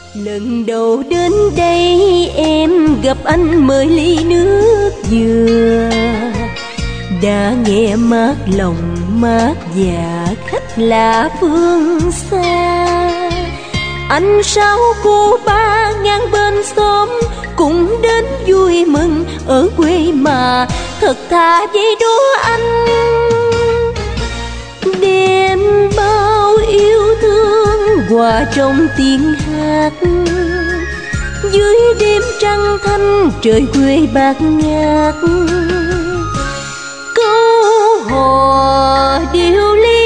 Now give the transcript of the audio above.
Lần đầu đến đây em gặp anh mời ly nước dừa, đã nghe mát lòng mát dạ khách lạ phương xa. Anh sao cô ba ngang bên xóm cũng đến vui mừng ở quê mà, thật thà dây đúa anh đem bao yêu thương hòa trong tiếng hát. Dưới đêm trăng thanh trời quê bát ngát, câu hò điệu ly